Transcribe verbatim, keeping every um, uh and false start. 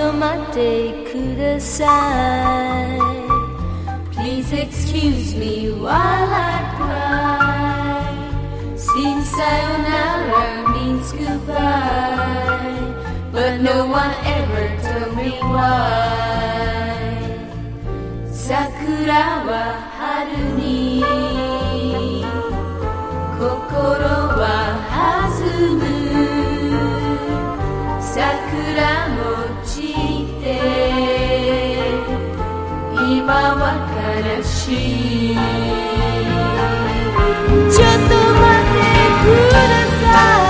と待ってください Please excuse me while I cry Since sayonara means goodbye But no one ever told me why 桜は春に心は弾む桜も散って今は悲しいちょっと待ってください